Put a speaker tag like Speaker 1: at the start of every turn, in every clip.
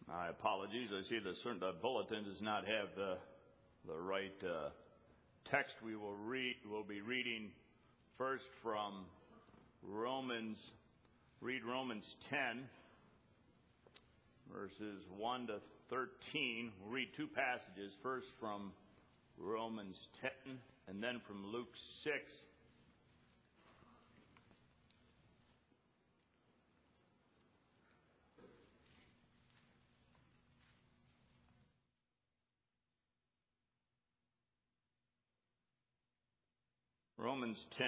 Speaker 1: My apologies. I see the bulletin does not have the right text. We'll be reading first from Romans 10, verses 1 to 13. We'll read two passages, first from Romans 10 and then from Luke 6. Romans 10.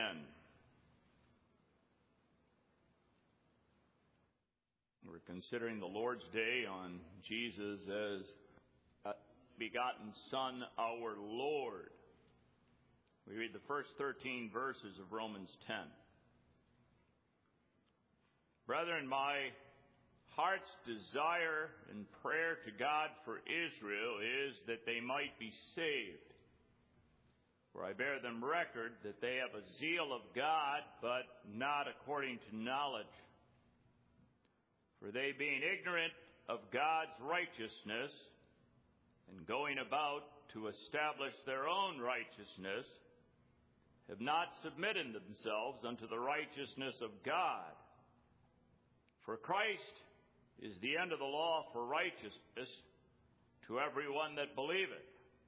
Speaker 1: We're considering the Lord's Day on Jesus as begotten Son, our Lord. We read the first 13 verses of Romans 10. Brethren, my heart's desire and prayer to God for Israel is that they might be saved. For I bear them record that they have a zeal of God, but not according to knowledge. For they, being ignorant of God's righteousness, and going about to establish their own righteousness, have not submitted themselves unto the righteousness of God. For Christ is the end of the law for righteousness to every one that believeth.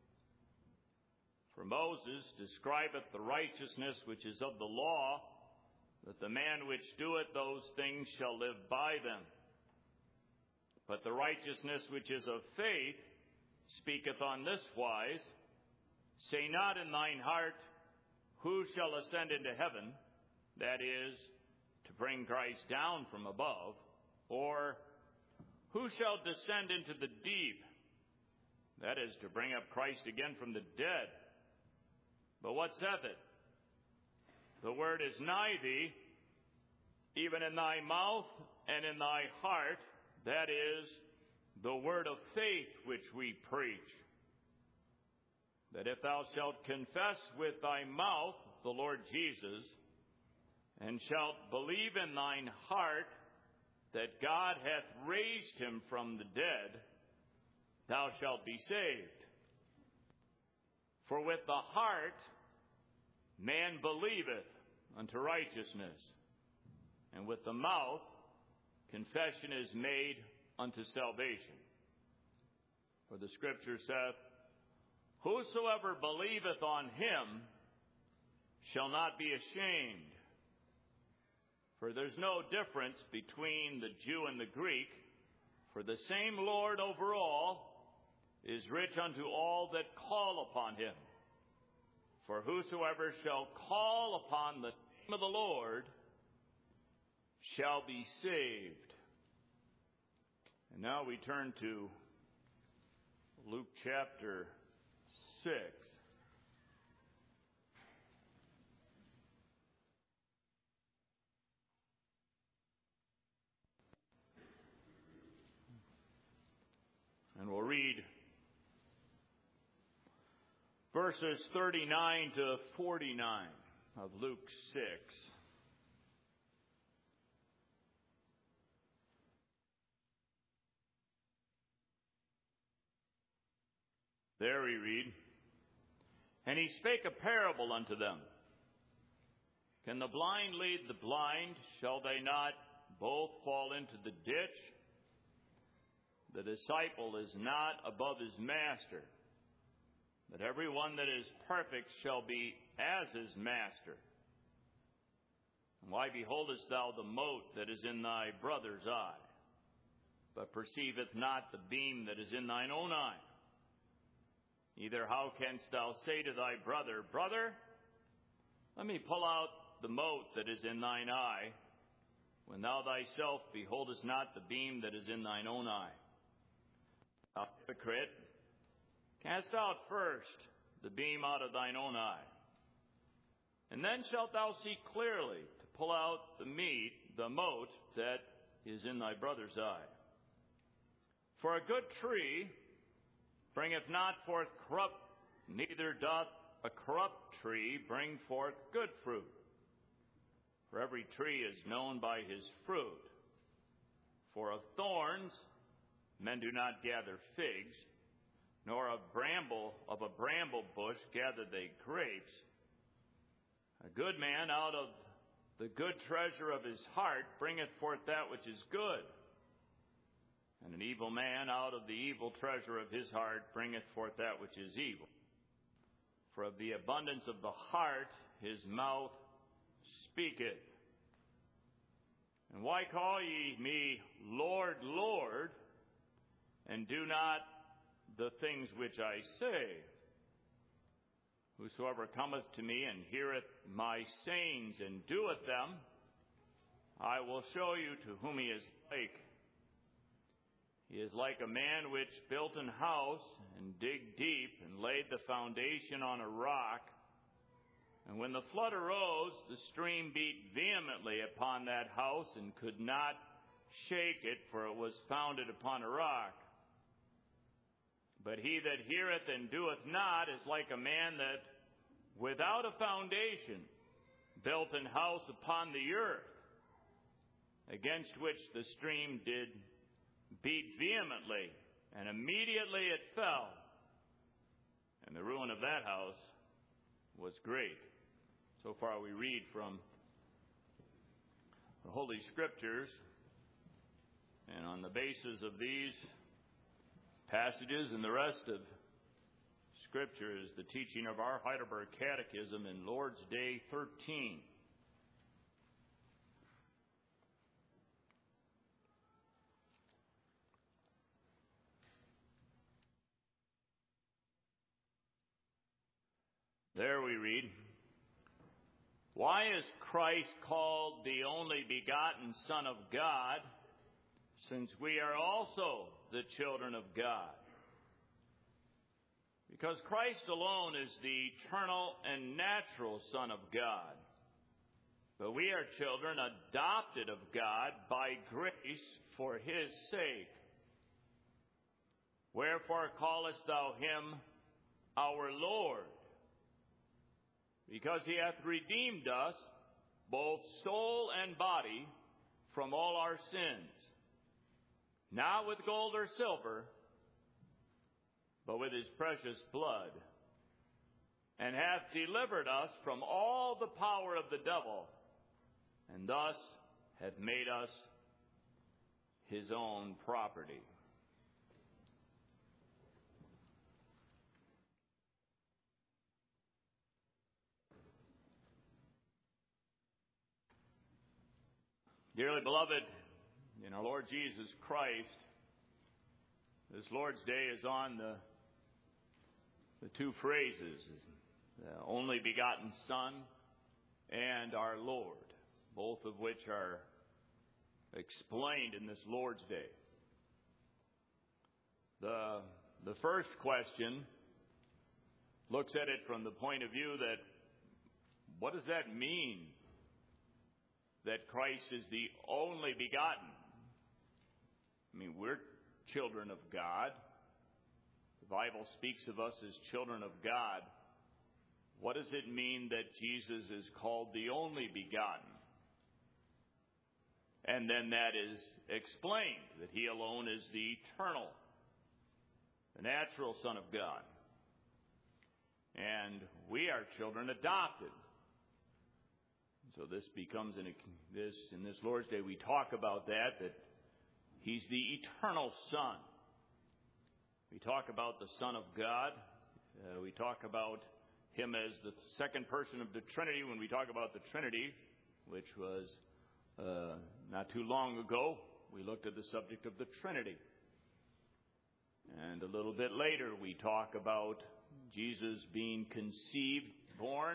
Speaker 1: For Moses describeth the righteousness which is of the law, that the man which doeth those things shall live by them. But the righteousness which is of faith speaketh on this wise, say not in thine heart, who shall ascend into heaven, that is, to bring Christ down from above, or who shall descend into the deep, that is, to bring up Christ again from the dead. But what saith it? The word is nigh thee, even in thy mouth and in thy heart, that is, the word of faith which we preach. That if thou shalt confess with thy mouth the Lord Jesus, and shalt believe in thine heart that God hath raised him from the dead, thou shalt be saved. For with the heart man believeth unto righteousness, and with the mouth confession is made unto salvation. For the Scripture saith, whosoever believeth on him shall not be ashamed. For there's no difference between the Jew and the Greek, for the same Lord over all is rich unto all that call upon him. For whosoever shall call upon the name of the Lord shall be saved. And now we turn to Luke chapter 6. And we'll read verses 39 to 49 of Luke 6. There we read, and he spake a parable unto them. Can the blind lead the blind? Shall they not both fall into the ditch? The disciple is not above his master, but every one that is perfect shall be as his master. And why beholdest thou the mote that is in thy brother's eye, but perceiveth not the beam that is in thine own eye? Neither how canst thou say to thy brother, Brother, let me pull out the mote that is in thine eye, when thou thyself beholdest not the beam that is in thine own eye? Thou hypocrite, cast out first the beam out of thine own eye, and then shalt thou see clearly to pull out the mote that is in thy brother's eye. For a good tree bringeth not forth corrupt, neither doth a corrupt tree bring forth good fruit. For every tree is known by his fruit. For of thorns men do not gather figs, nor of a bramble bush gather they grapes. A good man out of the good treasure of his heart bringeth forth that which is good, and an evil man out of the evil treasure of his heart bringeth forth that which is evil. For of the abundance of the heart his mouth speaketh. And why call ye me Lord, Lord, and do not the things which I say? Whosoever cometh to me and heareth my sayings and doeth them, I will show you to whom he is like. He is like a man which built an house and digged deep and laid the foundation on a rock. And when the flood arose, the stream beat vehemently upon that house and could not shake it, for it was founded upon a rock. But he that heareth and doeth not is like a man that, without a foundation, built an house upon the earth, against which the stream did beat vehemently, and immediately it fell. And the ruin of that house was great. So far we read from the Holy Scriptures, and on the basis of these passages and the rest of Scripture is the teaching of our Heidelberg Catechism in Lord's Day 13. There we read, why is Christ called the only begotten Son of God, since we are also the children of God? Because Christ alone is the eternal and natural Son of God. But we are children adopted of God by grace for his sake. Wherefore callest thou him our Lord? Because he hath redeemed us, both soul and body, from all our sins, not with gold or silver, but with his precious blood, and hath delivered us from all the power of the devil, and thus hath made us his own property. Dearly beloved, in our Lord Jesus Christ, this Lord's Day is on the two phrases, the only begotten Son and our Lord, both of which are explained in this Lord's Day. The first question looks at it from the point of view that, what does that mean, that Christ is the only begotten? I mean, we're children of God. The Bible speaks of us as children of God. What does it mean that Jesus is called the only begotten? And then that is explained, that he alone is the eternal, the natural Son of God. And we are children adopted. So this becomes, in this Lord's Day, we talk about that he's the eternal Son. We talk about the Son of God. We talk about him as the second person of the Trinity when we talk about the Trinity, which was not too long ago. We looked at the subject of the Trinity. And a little bit later, we talk about Jesus being conceived, born.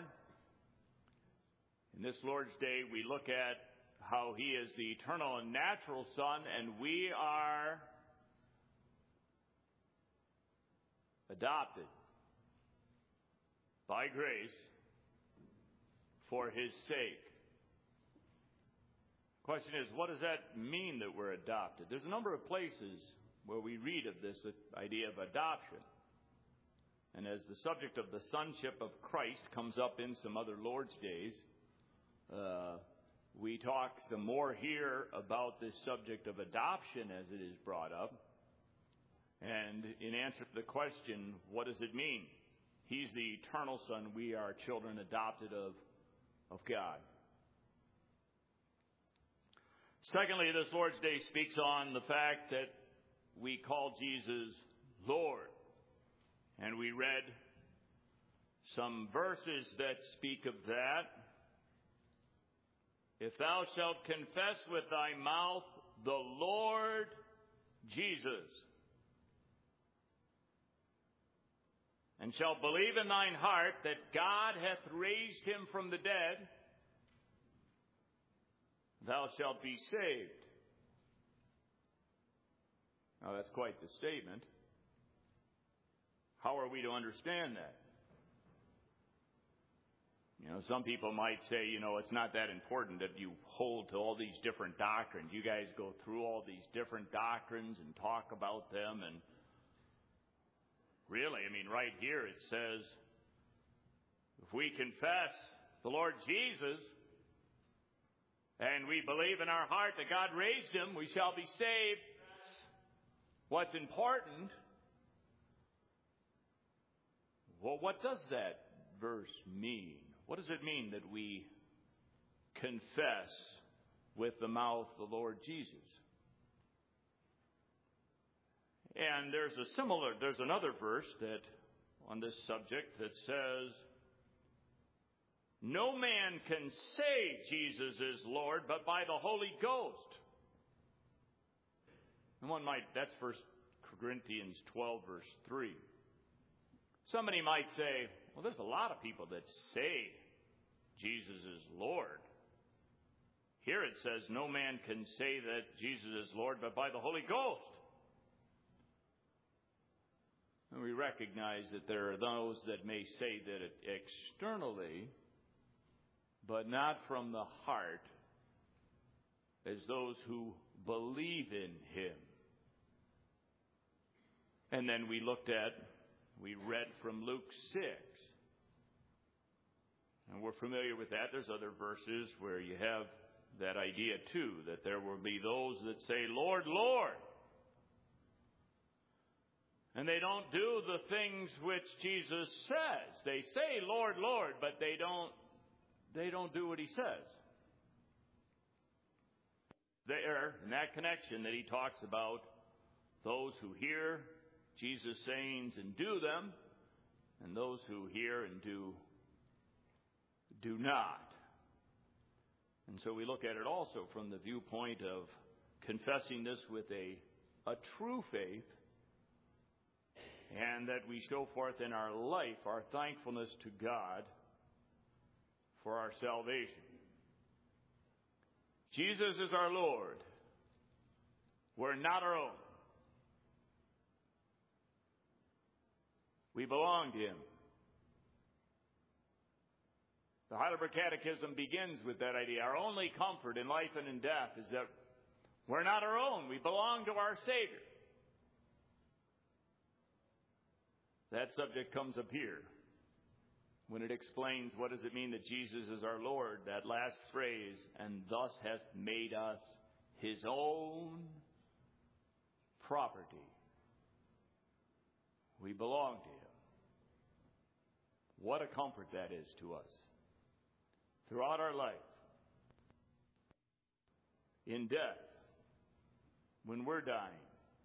Speaker 1: In this Lord's Day, we look at how he is the eternal and natural Son, and we are adopted by grace for his sake. The question is, what does that mean that we're adopted? There's a number of places where we read of this idea of adoption. And as the subject of the sonship of Christ comes up in some other Lord's Days, we talk some more here about this subject of adoption as it is brought up. And in answer to the question, what does it mean? He's the eternal Son. We are children adopted of God. Secondly, this Lord's Day speaks on the fact that we call Jesus Lord. And we read some verses that speak of that. If thou shalt confess with thy mouth the Lord Jesus, and shalt believe in thine heart that God hath raised him from the dead, thou shalt be saved. Now that's quite the statement. How are we to understand that? Some people might say, it's not that important that you hold to all these different doctrines. You guys go through all these different doctrines and talk about them. And really, right here it says, if we confess the Lord Jesus and we believe in our heart that God raised him, we shall be saved. That's what's important. Well, what does that verse mean? What does it mean that we confess with the mouth the Lord Jesus? And there's another verse that on this subject that says, no man can say Jesus is Lord but by the Holy Ghost. And that's 1 Corinthians 12 verse 3. Somebody might say, well, there's a lot of people that say Jesus is Lord. Here it says, no man can say that Jesus is Lord but by the Holy Ghost. And we recognize that there are those that may say that it externally, but not from the heart, as those who believe in him. And then we read from Luke 6. And we're familiar with that. There's other verses where you have that idea too, that there will be those that say, Lord, Lord. And they don't do the things which Jesus says. They say, Lord, Lord, but they don't do what he says. There, in that connection that he talks about, those who hear Jesus' sayings and do them, and those who hear and do not. And so we look at it also from the viewpoint of confessing this with a true faith, and that we show forth in our life our thankfulness to God for our salvation. Jesus is our Lord. We're not our own. We belong to him. The Heidelberg Catechism begins with that idea. Our only comfort in life and in death is that we're not our own. We belong to our Savior. That subject comes up here when it explains what does it mean that Jesus is our Lord, that last phrase, and thus hath made us his own property. We belong to him. What a comfort that is to us. Throughout our life, in death, when we're dying,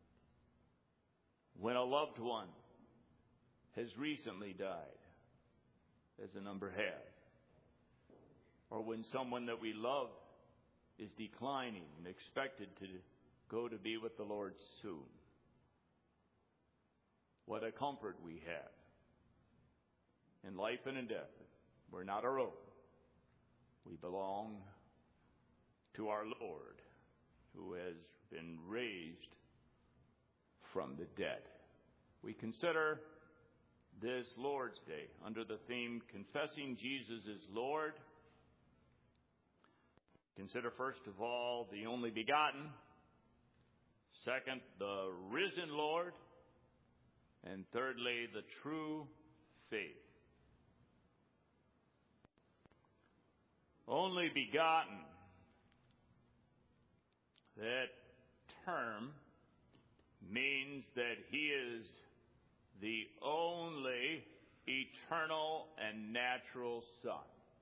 Speaker 1: when a loved one has recently died, as a number have, or when someone that we love is declining and expected to go to be with the Lord soon. What a comfort we have in life and in death. We're not our own. We belong to our Lord, who has been raised from the dead. We consider this Lord's Day under the theme, Confessing Jesus is Lord. Consider first of all the only begotten. Second, the risen Lord. And thirdly, the true faith. Only begotten. That term means that he is the only eternal and natural Son.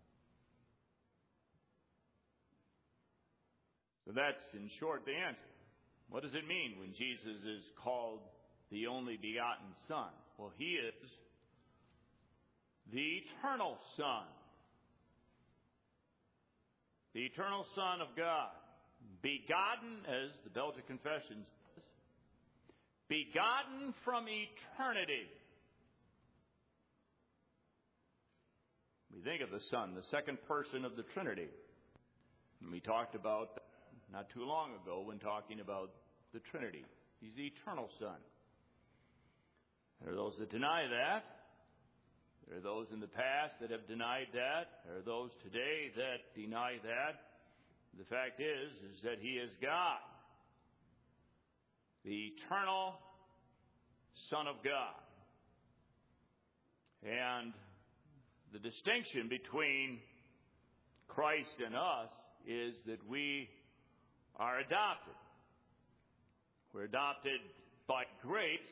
Speaker 1: So that's, in short, the answer. What does it mean when Jesus is called the only begotten Son? Well, he is the eternal Son. The eternal Son of God. Begotten, as the Belgic Confession says, begotten from eternity. We think of the Son, the second person of the Trinity. And we talked about that not too long ago when talking about the Trinity. He's the eternal Son. There are those that deny that. There are those in the past that have denied that. There are those today that deny that. The fact is that he is God, the eternal Son of God. And the distinction between Christ and us is that we are adopted. We're adopted by grace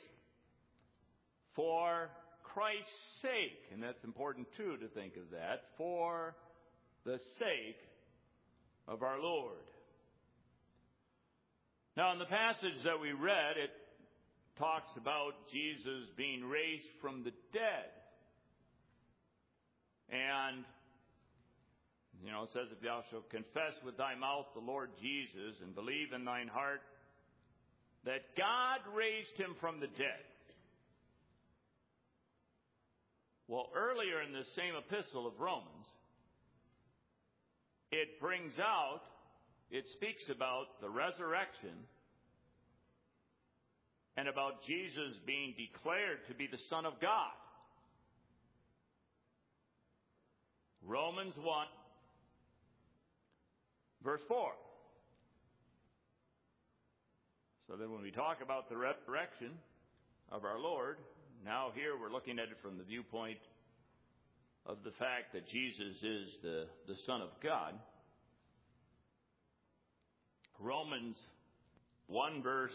Speaker 1: for Christ's sake. And that's important, too, to think of that. For the sake of our Lord. Now, in the passage that we read, it talks about Jesus being raised from the dead. And it says, if thou shalt confess with thy mouth the Lord Jesus and believe in thine heart that God raised him from the dead. Well, earlier in the same epistle of Romans, it speaks about the resurrection and about Jesus being declared to be the Son of God. Romans 1, verse 4. So then when we talk about the resurrection of our Lord, now here we're looking at it from the viewpoint of the fact that Jesus is the Son of God. Romans 1, verse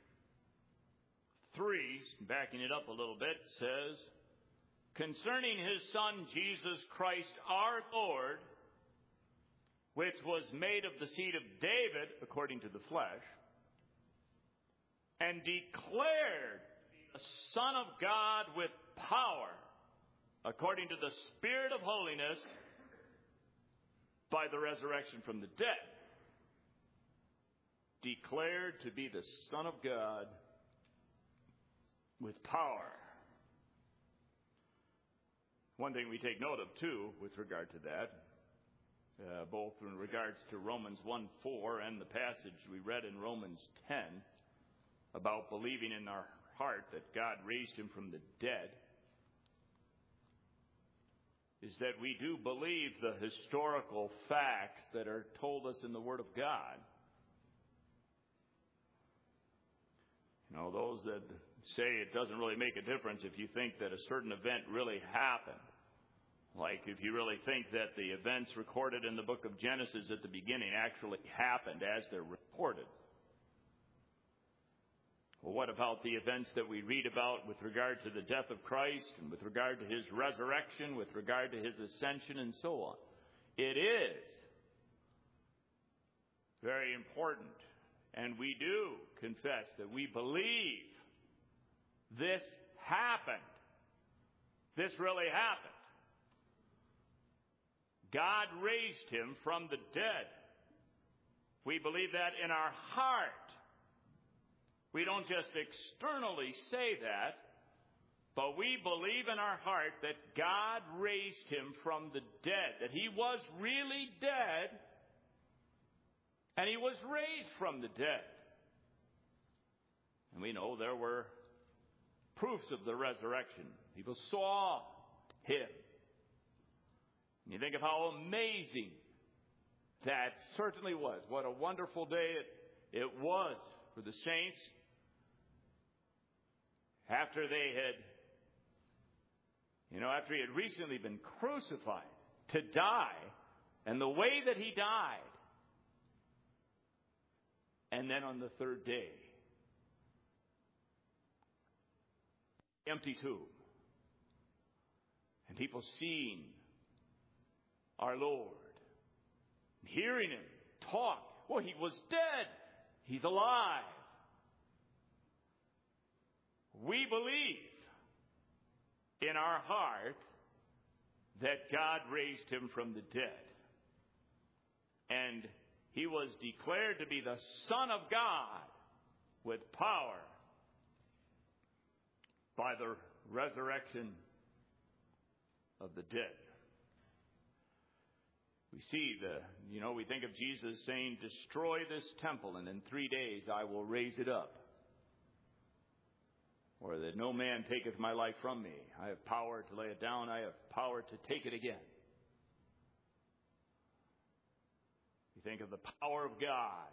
Speaker 1: 3, backing it up a little bit, says, concerning his Son, Jesus Christ, our Lord, which was made of the seed of David, according to the flesh, and declared the Son of God with power, according to the Spirit of holiness, by the resurrection from the dead. Declared to be the Son of God with power. One thing we take note of, too, with regard to that, both in regards to Romans 1:4 and the passage we read in Romans 10 about believing in our heart that God raised him from the dead, is that we do believe the historical facts that are told us in the Word of God. Those that say it doesn't really make a difference if you think that a certain event really happened. Like if you really think that the events recorded in the book of Genesis at the beginning actually happened as they're reported. Well, what about the events that we read about with regard to the death of Christ and with regard to his resurrection, with regard to his ascension and so on? It is very important. And we do confess that we believe this happened. This really happened. God raised him from the dead. We believe that in our heart. We don't just externally say that, but we believe in our heart that God raised him from the dead, that he was really dead, and he was raised from the dead. And we know there were proofs of the resurrection. People saw him. And you think of how amazing that certainly was. What a wonderful day it was for the saints. After he had recently been crucified to die, and the way that he died, and then on the third day, empty tomb. And people seeing our Lord, hearing him talk. Well, he was dead. He's alive. We believe in our heart that God raised him from the dead. And he was declared to be the Son of God with power by the resurrection of the dead. We see we think of Jesus saying, destroy this temple and in 3 days I will raise it up. Or that no man taketh my life from me. I have power to lay it down. I have power to take it again. You think of the power of God.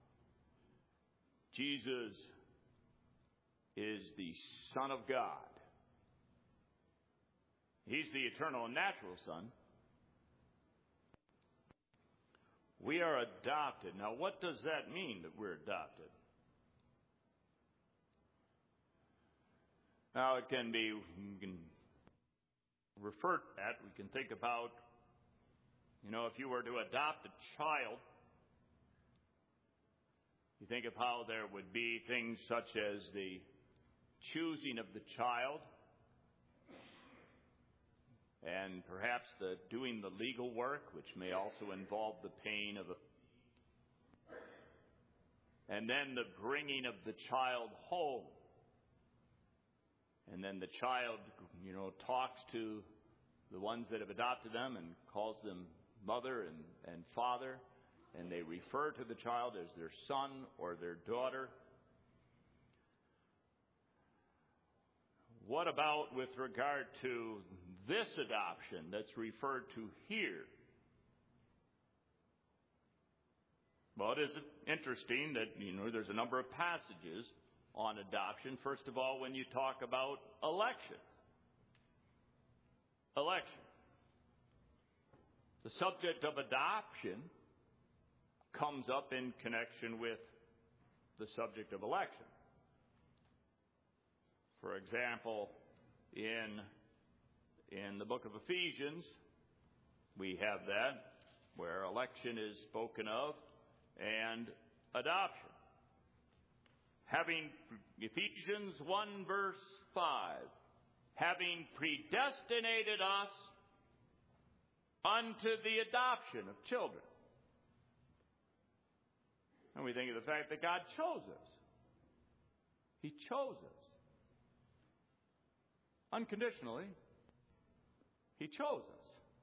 Speaker 1: Jesus is the Son of God. He's the eternal and natural Son. We are adopted. Now, what does that mean that we're adopted? Now, it can be, we can refer to that. We can think about, if you were to adopt a child, you think of how there would be things such as the choosing of the child, and perhaps the doing the legal work, which may also involve the paying of and then the bringing of the child home. And then the child, talks to the ones that have adopted them and calls them mother and father. And they refer to the child as their son or their daughter. What about with regard to this adoption that's referred to here? Well, it is interesting that, there's a number of passages on adoption. First of all, when you talk about election. Election. The subject of adoption comes up in connection with the subject of election. For example, in the book of Ephesians, we have that, where election is spoken of and adoption. Ephesians 1 verse 5, having predestinated us unto the adoption of children. And we think of the fact that God chose us. He chose us. Unconditionally, He chose us.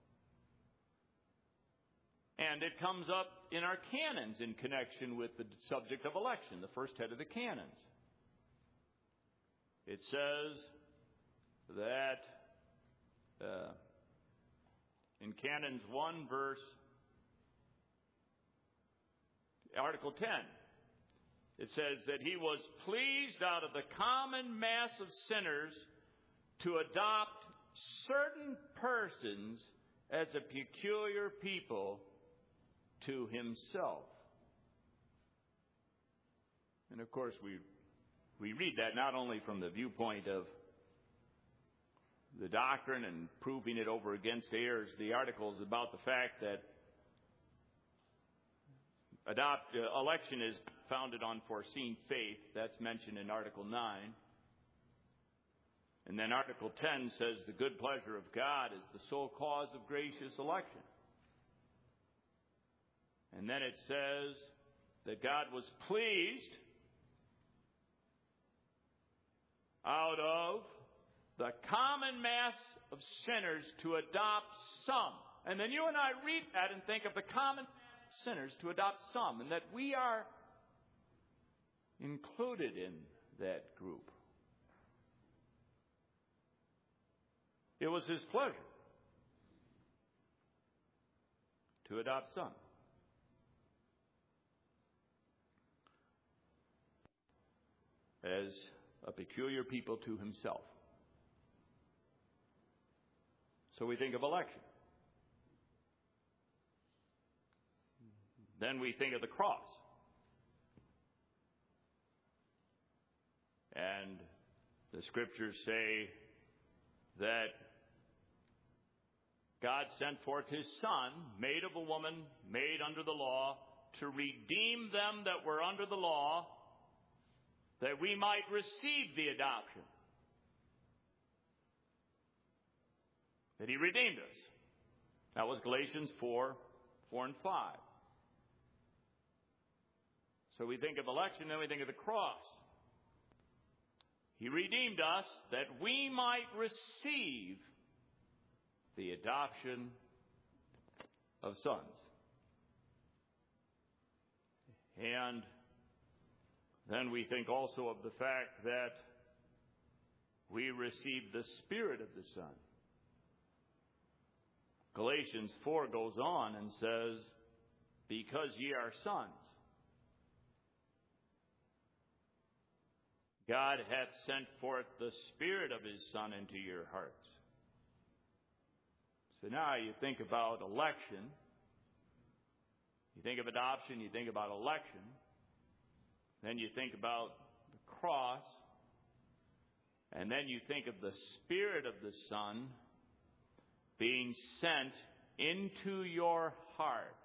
Speaker 1: And it comes up in our canons in connection with the subject of election, the first head of the canons. It says that in Canons 1 Article 10, it says that He was pleased out of the common mass of sinners to adopt certain persons as a peculiar people to Himself. And of course, we read that not only from the viewpoint of the doctrine and proving it over against errors. The article is about the fact that election is founded on foreseen faith. That's mentioned in Article 9. And then Article 10 says the good pleasure of God is the sole cause of gracious election. And then it says that God was pleased out of the common mass of sinners to adopt some. And then you and I read that and think of the common mass of sinners to adopt some, and that we are included in that group. It was His pleasure to adopt some. As a peculiar people to Himself. So we think of election. Then we think of the cross. And The scriptures say that God sent forth his Son, made of a woman, made under the law, to redeem them that were under the law, that we might receive the adoption. That he redeemed us. That was Galatians 4 and 5. So we think of election, then we think of the cross. He redeemed us that we might receive the adoption of sons. And then we think also of the fact that we receive the Spirit of the Son. Galatians 4 goes on and says, because ye are sons, God hath sent forth the Spirit of his Son into your hearts. So now you think about election, you think of adoption, you think about election, then you think about the cross, and then you think of the Spirit of the Son being sent into your heart,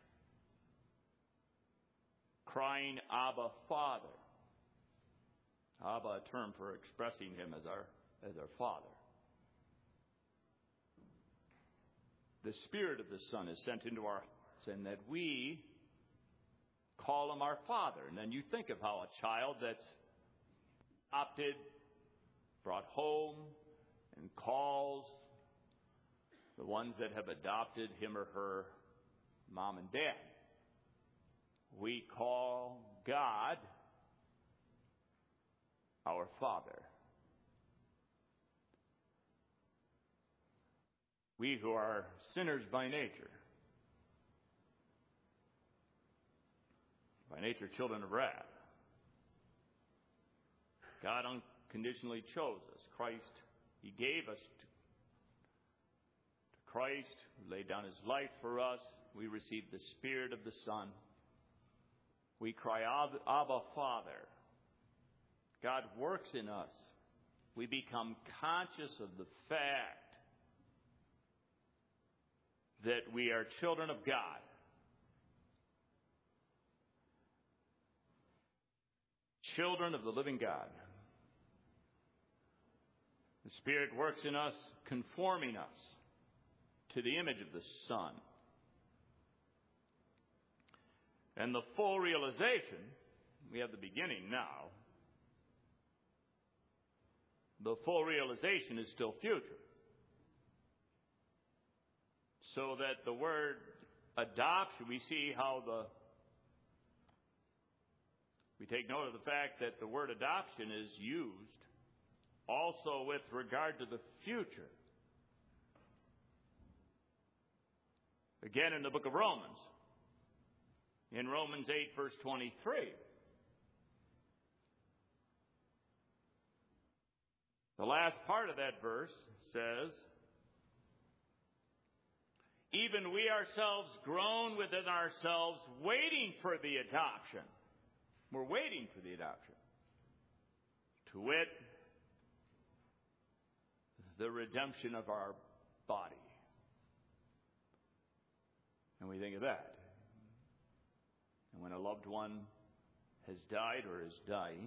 Speaker 1: crying, Abba, Father. Abba, a term for expressing him as our Father. The Spirit of the Son is sent into our hearts, and that we call him our Father. And then you think of how a child that's adopted, brought home, and calls the ones that have adopted him or her mom and dad. We call God our Father. We who are sinners by nature children of wrath, God unconditionally chose us. Christ, he gave us to Christ, who laid down his life for us. We receive the Spirit of the Son. We cry, Abba, Father. God works in us. We become conscious of the fact that we are children of God. Children of the living God. The Spirit works in us, conforming us to the image of the Son. And the full realization, we have the beginning now. The full realization is still future. So that the word adoption, we see how we take note of the fact that the word adoption is used also with regard to the future. Again in the book of Romans. In Romans 8, verse 23. The last part of that verse says, even we ourselves groan within ourselves, waiting for the adoption. We're waiting for the adoption. To wit, the redemption of our body. And we think of that. And when a loved one has died or is dying,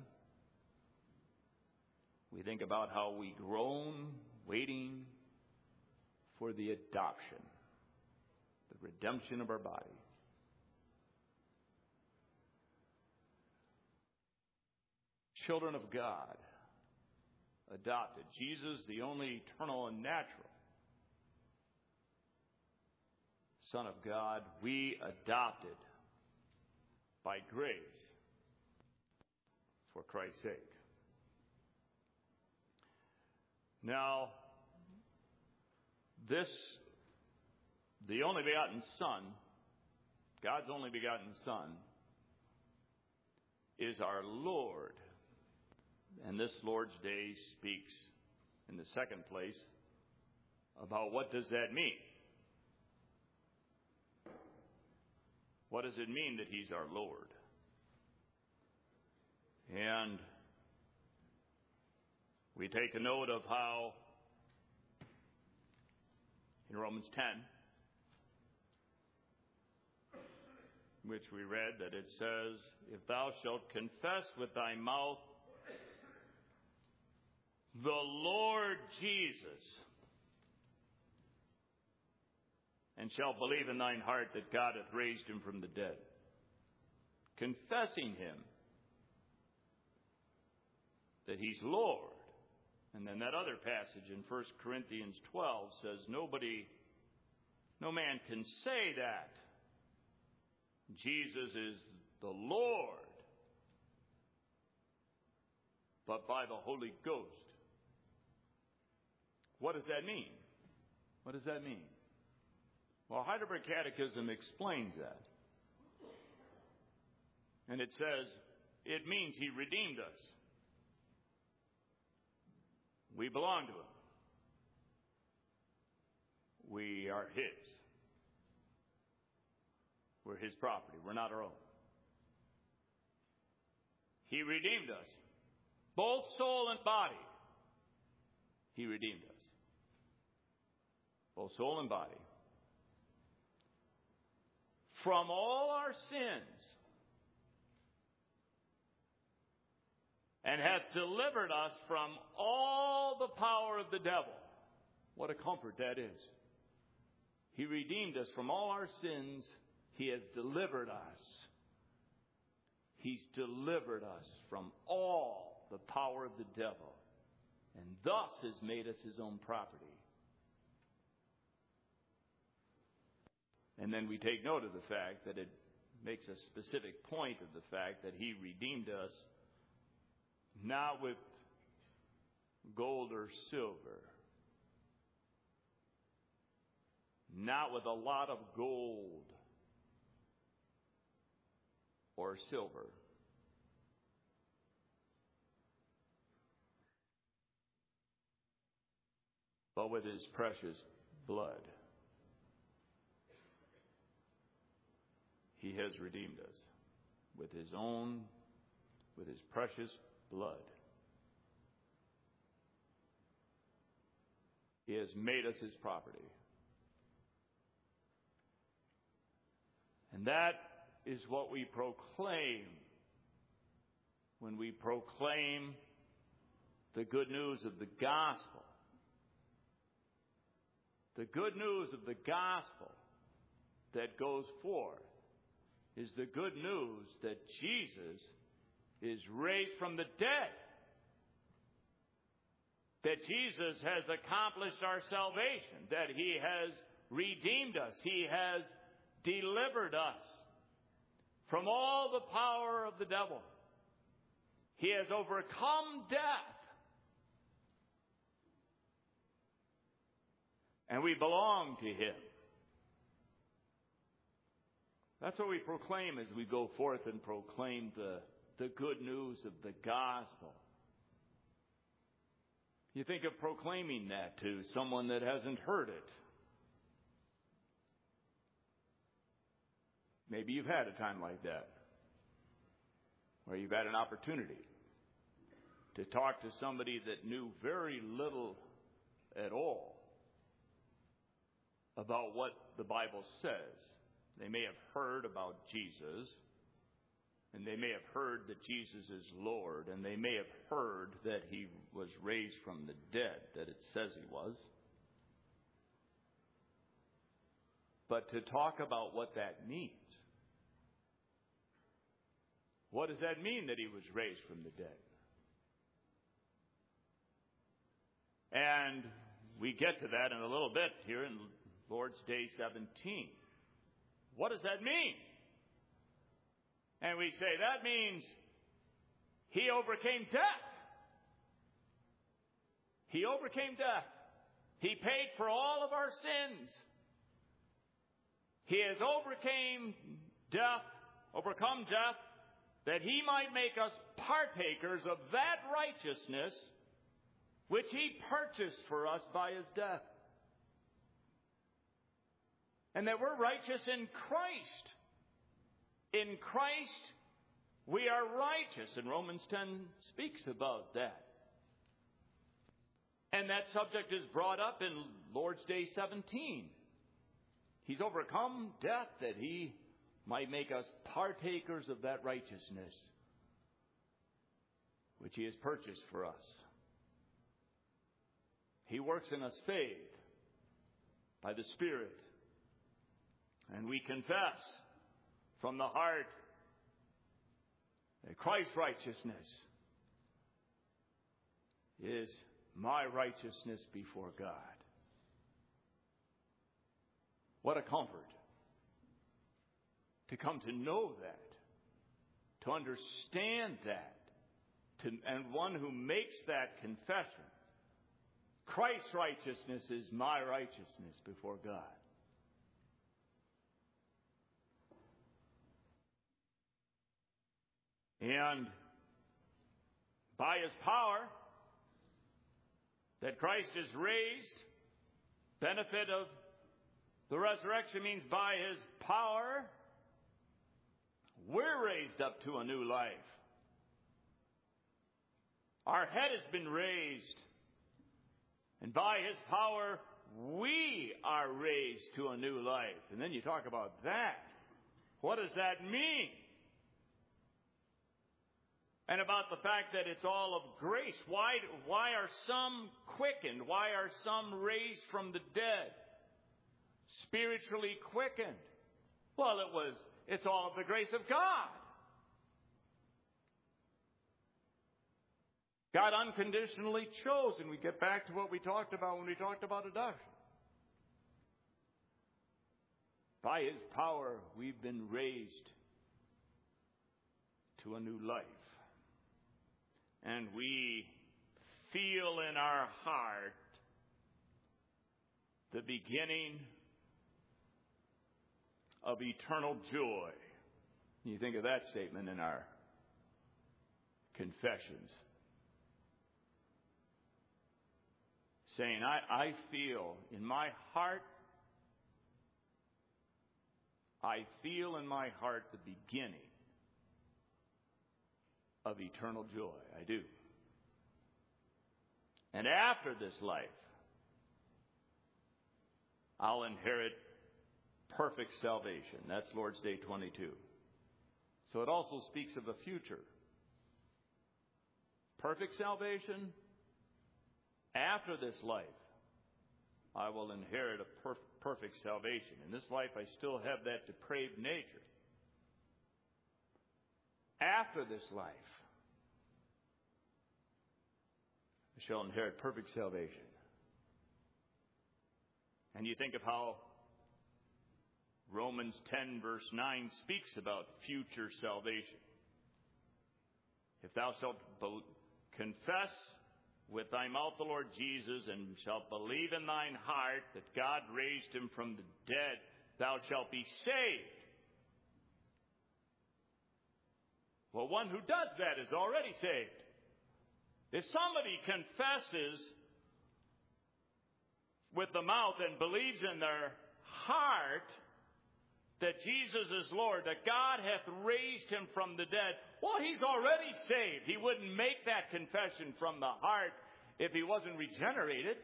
Speaker 1: we think about how we groan, waiting for the adoption, the redemption of our body. Children of God, adopted. Jesus, the only eternal and natural Son of God, we adopted by grace for Christ's sake. Now, the only begotten Son, God's only begotten Son, is our Lord. And this Lord's Day speaks in the second place about what does that mean? What does it mean that he's our Lord? We take a note of how in Romans 10, which we read, that it says, if thou shalt confess with thy mouth the Lord Jesus, and shalt believe in thine heart that God hath raised him from the dead. Confessing him that he's Lord. And then that other passage in 1 Corinthians 12 says, no man can say that Jesus is the Lord, but by the Holy Ghost. What does that mean? What does that mean? Well, Heidelberg Catechism explains that. And it says, it means he redeemed us. We belong to him. We are his. We're his property. We're not our own. He redeemed us. Both soul and body. He redeemed us. Both soul and body. From all our sins. And hath delivered us from all the power of the devil. What a comfort that is. He redeemed us from all our sins. He has delivered us. He's delivered us from all the power of the devil. And thus has made us his own property. And then we take note of the fact that it makes a specific point of the fact that he redeemed us not with gold or silver, not with a lot of gold or silver, but with his precious blood. He has redeemed us with his precious blood. He has made us his property. And that is what we proclaim when we proclaim the good news of the gospel. The good news of the gospel that goes forth is the good news that Jesus is raised from the dead. That Jesus has accomplished our salvation. That he has redeemed us. He has delivered us from all the power of the devil. He has overcome death. And we belong to him. That's what we proclaim as we go forth and proclaim the good news of the gospel. You think of proclaiming that to someone that hasn't heard it. Maybe you've had a time like that, where you've had an opportunity to talk to somebody that knew very little at all about what the Bible says. They may have heard about Jesus, and they may have heard that Jesus is Lord, and they may have heard that he was raised from the dead, that it says he was. But to talk about what that means. What does that mean that he was raised from the dead? And we get to that in a little bit here in Lord's Day 17. What does that mean? And we say that means he overcame death. He overcame death. He paid for all of our sins. He has overcome death, that he might make us partakers of that righteousness which he purchased for us by his death. And that we're righteous in Christ. In Christ, we are righteous. And Romans 10 speaks about that. then that subject is brought up in Lord's Day 17. He's overcome death that he might make us partakers of that righteousness which he has purchased for us. He works in us faith by the Spirit. And we confess from the heart that Christ's righteousness is my righteousness before God. What a comfort to come to know that, to understand that, and one who makes that confession. Christ's righteousness is my righteousness before God. And by his power that Christ is raised, benefit of the resurrection means by his power, we're raised up to a new life. Our head has been raised. And by his power, we are raised to a new life. And then you talk about that. What does that mean? And about the fact that it's all of grace. Why are some quickened? Why are some raised from the dead? Spiritually quickened. Well, it's all of the grace of God. God unconditionally chose, and we get back to what we talked about when we talked about adoption. By his power, we've been raised to a new life. And we feel in our heart the beginning of eternal joy. You think of that statement in our confessions. Saying, I feel in my heart the beginning of eternal joy. I do. And after this life, I'll inherit perfect salvation. That's Lord's Day 22. So it also speaks of a future. Perfect salvation. After this life, I will inherit a perfect salvation. In this life, I still have that depraved nature. After this life, I shall inherit perfect salvation. And you think of how Romans 10 verse 9 speaks about future salvation. If thou shalt confess with thy mouth the Lord Jesus, and shalt believe in thine heart that God raised him from the dead, thou shalt be saved. Well, one who does that is already saved. If somebody confesses with the mouth and believes in their heart that Jesus is Lord, that God hath raised him from the dead, well, he's already saved. He wouldn't make that confession from the heart if he wasn't regenerated.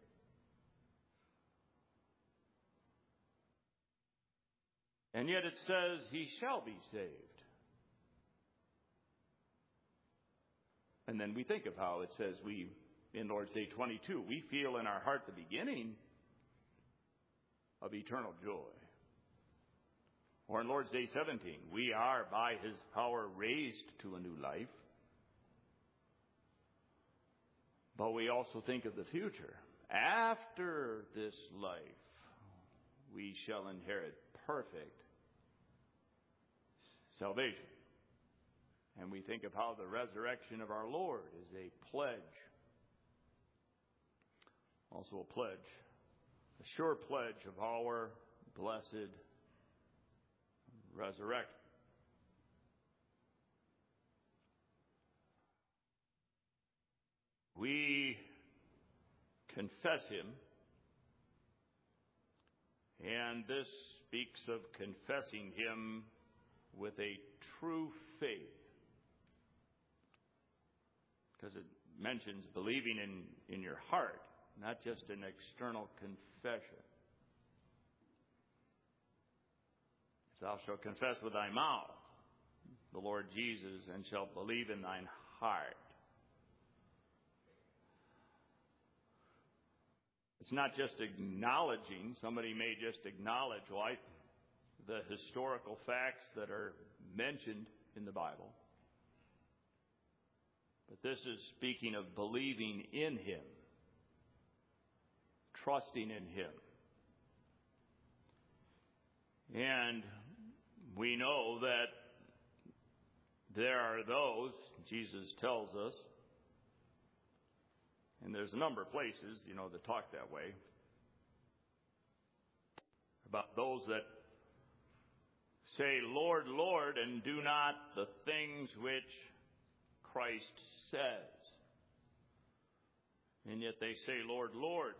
Speaker 1: And yet it says he shall be saved. And then we think of how it says in Lord's Day 22, we feel in our heart the beginning of eternal joy. Or in Lord's Day 17, we are by his power raised to a new life. But we also think of the future. After this life, we shall inherit perfect salvation. And we think of how the resurrection of our Lord is a pledge. Also a pledge, a sure pledge of our blessed resurrection. We confess him, and this speaks of confessing him with a true faith. Because it mentions believing in your heart, not just an external confession. If thou shalt confess with thy mouth the Lord Jesus, and shalt believe in thine heart. It's not just acknowledging. Somebody may just acknowledge the historical facts that are mentioned in the Bible. But this is speaking of believing in Him, trusting in Him. And we know that there are those, Jesus tells us, and there's a number of places, that talk that way, about those that say, Lord, Lord, and do not the things which Christ says. And yet they say, Lord, Lord.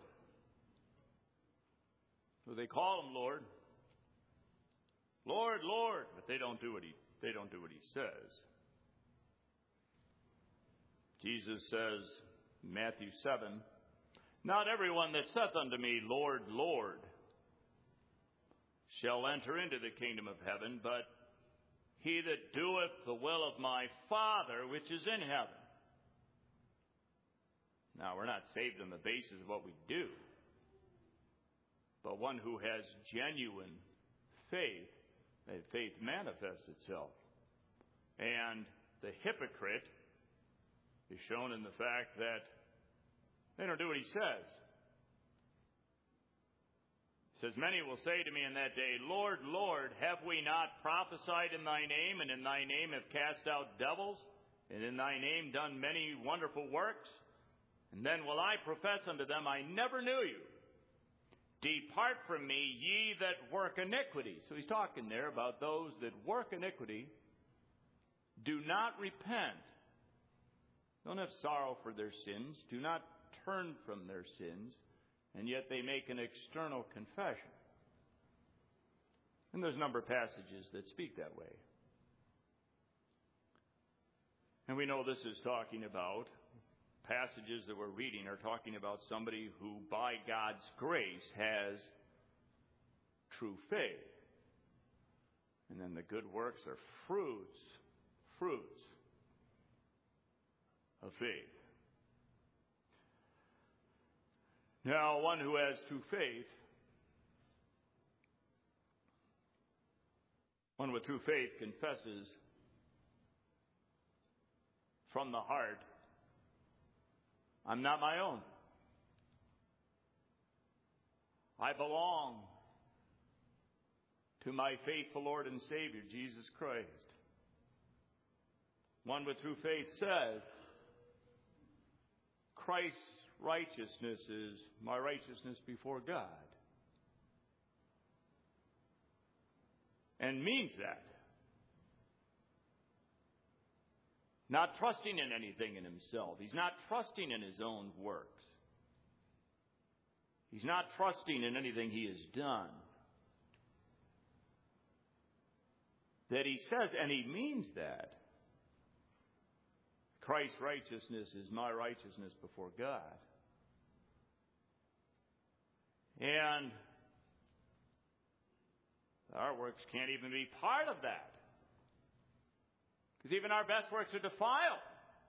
Speaker 1: So they call Him Lord. Lord, Lord, but they don't do what He says. Jesus says, Matthew 7, not everyone that saith unto me, Lord, Lord, shall enter into the kingdom of heaven, but he that doeth the will of my Father which is in heaven. Now, we're not saved on the basis of what we do, but one who has genuine faith, that faith manifests itself. And the hypocrite is shown in the fact that they don't do what he says. It says, many will say to me in that day, Lord, Lord, have we not prophesied in thy name, and in thy name have cast out devils, and in thy name done many wonderful works? And then will I profess unto them, I never knew you. Depart from me, ye that work iniquity. So he's talking there about those that work iniquity, do not repent. Don't have sorrow for their sins. Do not turn from their sins. And yet they make an external confession. And there's a number of passages that speak that way. And we know this is talking about, passages that we're reading are talking about somebody who by God's grace has true faith. And then the good works are fruits of faith. Now, one who has true faith, one with true faith confesses from the heart, I'm not my own. I belong to my faithful Lord and Savior, Jesus Christ. One with true faith says, Christ's righteousness is my righteousness before God. And means that. Not trusting in anything in himself. He's not trusting in his own works. He's not trusting in anything he has done. That he says, and he means that, Christ's righteousness is my righteousness before God. And our works can't even be part of that. Because even our best works are defiled.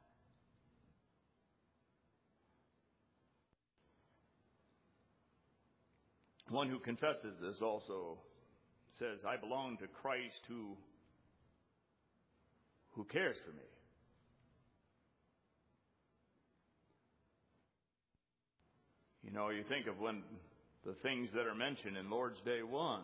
Speaker 1: One who confesses this also says, I belong to Christ who cares for me. You know, you think of when the things that are mentioned in Lord's Day 1.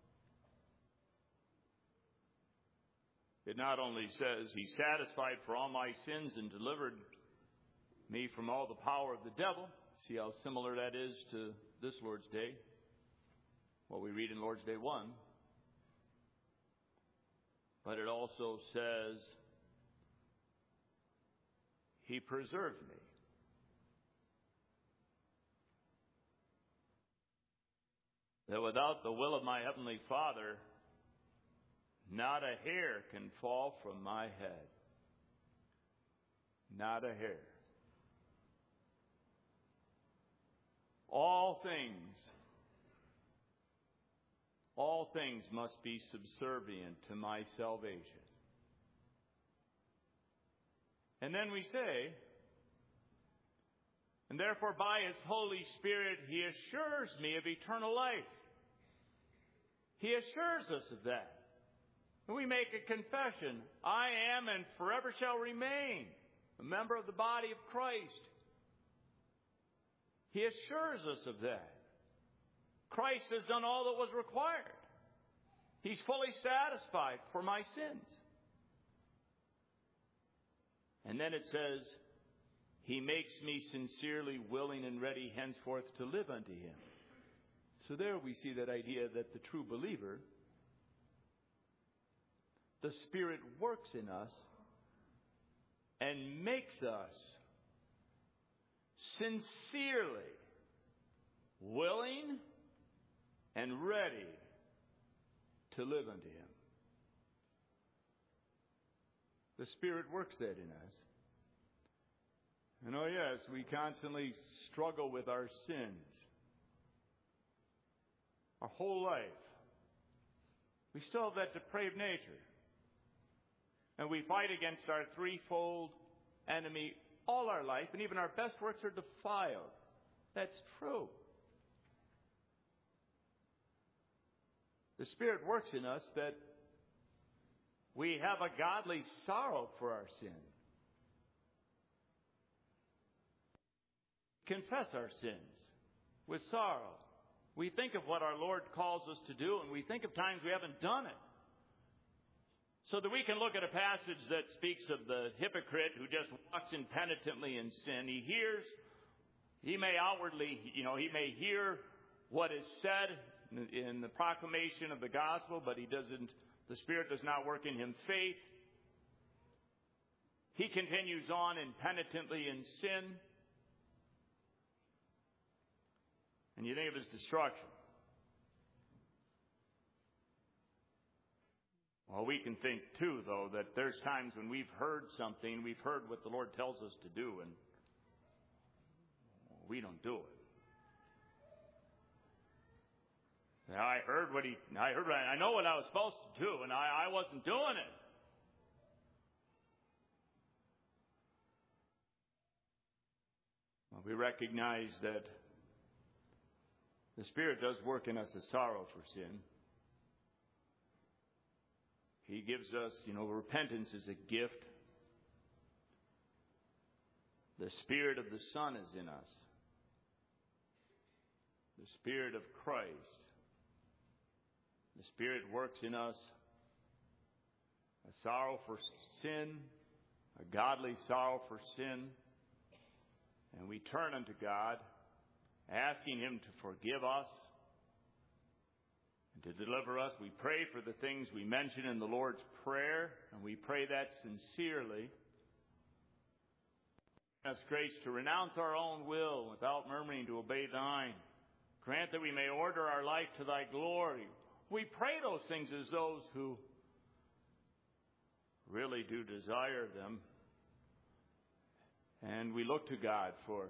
Speaker 1: It not only says, He satisfied for all my sins and delivered me from all the power of the devil. See how similar that is to this Lord's Day, what we read in Lord's Day 1. But it also says, He preserved me. That without the will of my Heavenly Father, not a hair can fall from my head. Not a hair. all things must be subservient to my salvation. And then we say, and therefore by His Holy Spirit He assures me of eternal life. He assures us of that. And we make a confession, I am and forever shall remain a member of the body of Christ. He assures us of that. Christ has done all that was required. He's fully satisfied for my sins. And then it says, He makes me sincerely willing and ready henceforth to live unto Him. So there we see that idea that the true believer, the Spirit works in us and makes us sincerely willing and ready to live unto Him. The Spirit works that in us. And oh yes, we constantly struggle with our sins. Our whole life. We still have that depraved nature. And we fight against our threefold enemy all our life, and even our best works are defiled. That's true. The Spirit works in us that we have a godly sorrow for our sin. Confess our sins with sorrow. We think of what our Lord calls us to do, and we think of times we haven't done it. So that we can look at a passage that speaks of the hypocrite who just walks impenitently in sin. He may outwardly, he may hear what is said in the proclamation of the gospel, but the Spirit does not work in him faith. He continues on impenitently in sin. And you think of his destruction. Well, we can think, too, though, that there's times when we've heard something, we've heard what the Lord tells us to do, and we don't do it. I know what I was supposed to do, and I wasn't doing it. Well, we recognize that the Spirit does work in us a sorrow for sin. He gives us, repentance is a gift. The Spirit of the Son is in us. The Spirit of Christ. The Spirit works in us a sorrow for sin, a godly sorrow for sin. And we turn unto God, asking Him to forgive us and to deliver us. We pray for the things we mention in the Lord's Prayer, and we pray that sincerely. Grant us grace to renounce our own will without murmuring to obey Thine. Grant that we may order our life to Thy glory. We pray those things as those who really do desire them. And we look to God for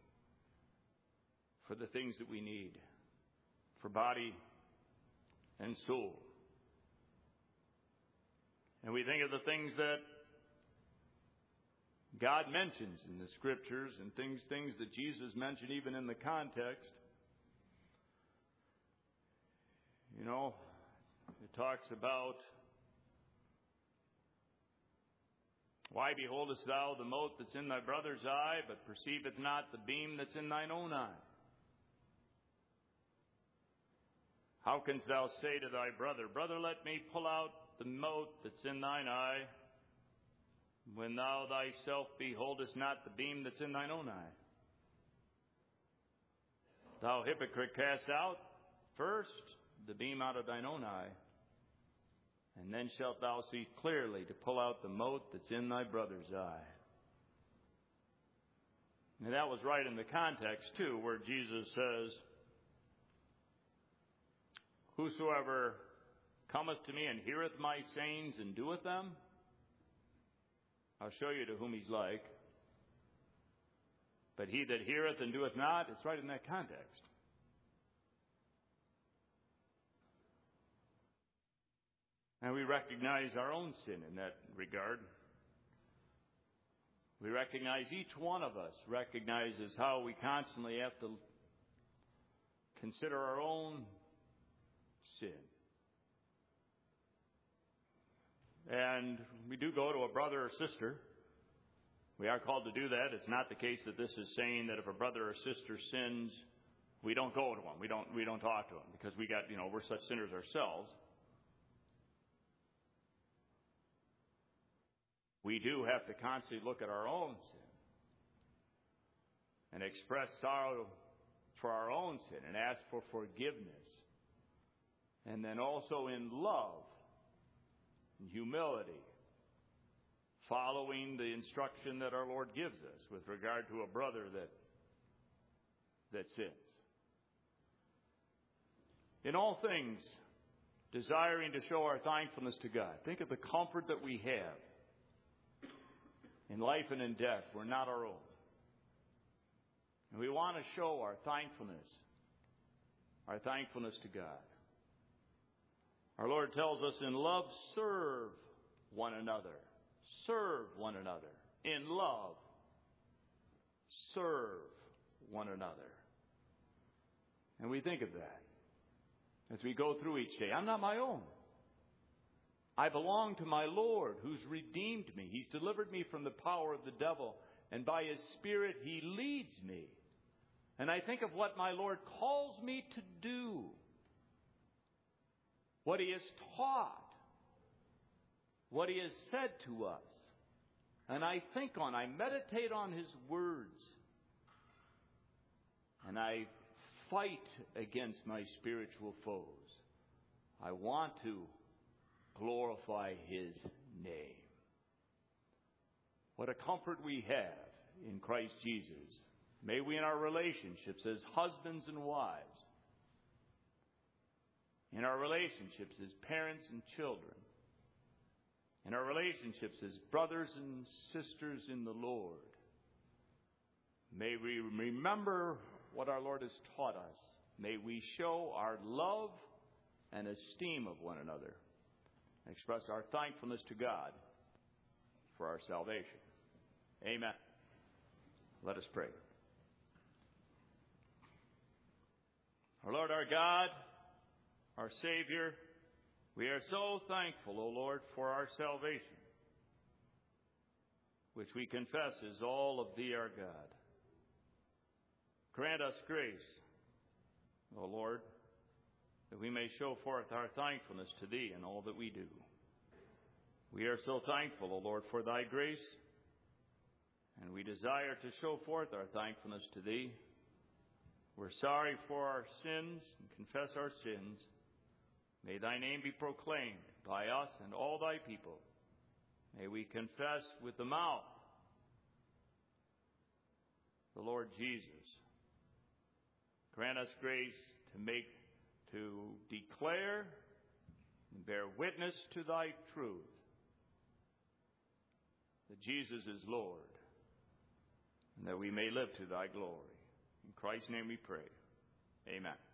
Speaker 1: the things that we need, for body and soul. And we think of the things that God mentions in the Scriptures and things that Jesus mentioned even in the context. It talks about, why beholdest thou the mote that's in thy brother's eye, but perceiveth not the beam that's in thine own eye? How canst thou say to thy brother, Brother, let me pull out the mote that's in thine eye, when thou thyself beholdest not the beam that's in thine own eye? Thou hypocrite, cast out first the beam out of thine own eye, and then shalt thou see clearly to pull out the mote that's in thy brother's eye. And that was right in the context, too, where Jesus says, Whosoever cometh to me and heareth my sayings and doeth them, I'll show you to whom he's like. But he that heareth and doeth not, it's right in that context. And we recognize our own sin in that regard. We recognize, each one of us recognizes how we constantly have to consider our own sin. And we do go to a brother or sister. We are called to do that. It's not the case that this is saying that if a brother or sister sins, we don't go to them. We don't talk to them because we're such sinners ourselves. We do have to constantly look at our own sin and express sorrow for our own sin and ask for forgiveness. And then also in love and humility, following the instruction that our Lord gives us with regard to a brother that sins. In all things, desiring to show our thankfulness to God. Think of the comfort that we have. In life and in death, we're not our own. And we want to show our thankfulness to God. Our Lord tells us in love, serve one another. Serve one another. In love, serve one another. And we think of that as we go through each day. I'm not my own. I belong to my Lord who's redeemed me. He's delivered me from the power of the devil. And by His Spirit, He leads me. And I think of what my Lord calls me to do. What He has taught. What He has said to us. And I meditate on His words. And I fight against my spiritual foes. I want to glorify His name. What a comfort we have in Christ Jesus. May we in our relationships as husbands and wives, in our relationships as parents and children, in our relationships as brothers and sisters in the Lord, may we remember what our Lord has taught us. May we show our love and esteem of one another. Express our thankfulness to God for our salvation. Amen. Let us pray. Our Lord, our God, our Savior, we are so thankful, O Lord, for our salvation, which we confess is all of Thee, our God. Grant us grace, O Lord, that we may show forth our thankfulness to Thee in all that we do. We are so thankful, O Lord, for Thy grace, and we desire to show forth our thankfulness to Thee. We're sorry for our sins and confess our sins. May Thy name be proclaimed by us and all Thy people. May we confess with the mouth the Lord Jesus. Grant us grace to declare and bear witness to Thy truth, that Jesus is Lord, and that we may live to Thy glory. In Christ's name we pray. Amen.